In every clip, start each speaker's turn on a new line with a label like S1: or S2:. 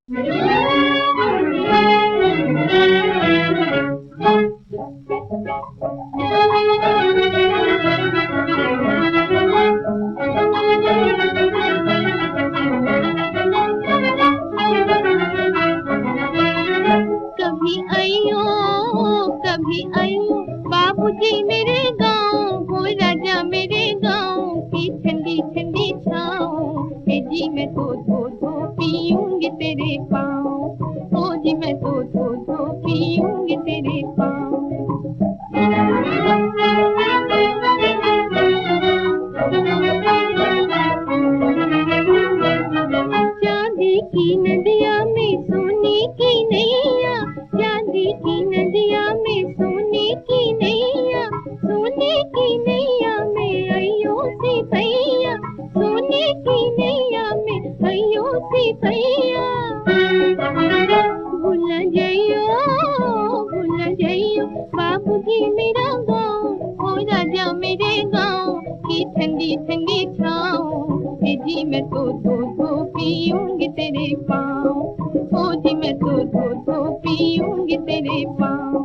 S1: कभी आयो बाबूजी मेरे गाँव, हो राजा मेरे गाँव की ठंडी ठंडी छाँव। जी मैं तो धो पीऊंगी तेरे पाँव, ओ जी मैं तो धो पीऊंगी तेरे पाँव। चांदी की नदिया में सोने की नैया, चांदी की नदिया में सोने की नैया, सोने की नैया में अयो सिपैया, सोने की नैया में अयो सिपैया। भूल जाइयो बाबूजी मेरा गाँव, ओ राजा मेरे गाँव की ठंडी ठंडी छाँव। जी मैं तो धो पीऊंगी तेरे पाँव, ओ जी मैं तो धो पीऊंगी तेरे पाँव।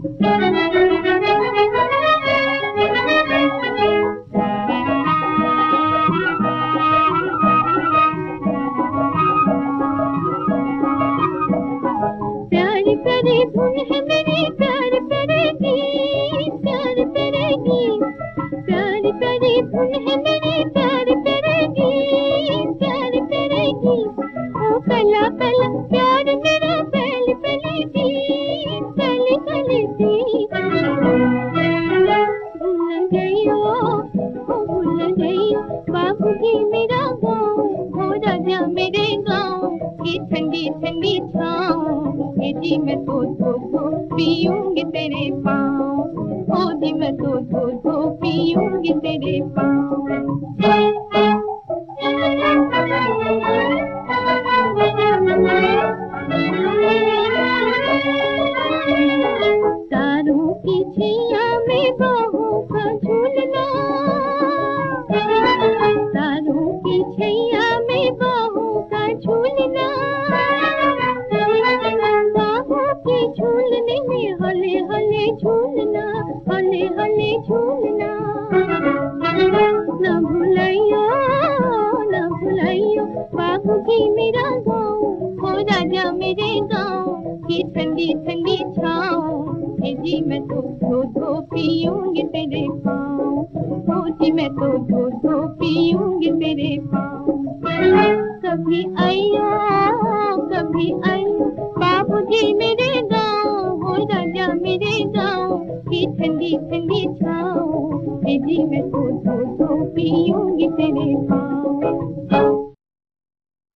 S1: प्यार करे धुन है मेरी, प्यार करेगी, प्यार करेगी, प्यार करे धुन है मेरी, प्यार करेगी, प्यार करेगी। ओ पला पला प्यार मेरा पहले पलेगी, पहले पलेगी। भूल गई बाबूजी मेरा गाँव, हो राजा मेरे गाँव की ठंडी ठंडी छाँव। जी मैं तो धो पीऊंगी तेरे पाँव, ओ जी मैं तो धो पीऊंगी तेरे पाँव। तारों की छैया में बाहों का झूलना, तारों की छैया में बाहों का झूलना, बाहों के झूलने में हले हले झूलना, हले हले झूलना। न भुलाइयो बाबूजी मेरा गाँव, हो राजा मेरे गाँव की ठंडी ठंडी छाँव। जी मैं तो धो पीऊंगी तेरे पाँव, ओ जी मैं तो धो पीऊंगी तेरे पाँव। कभी आइयो बाबूजी मेरे गाँव, हो राजा मेरे गाँव की ठंडी ठंडी छाँव। जी मैं तो धो पीऊंगी तेरे पाँव।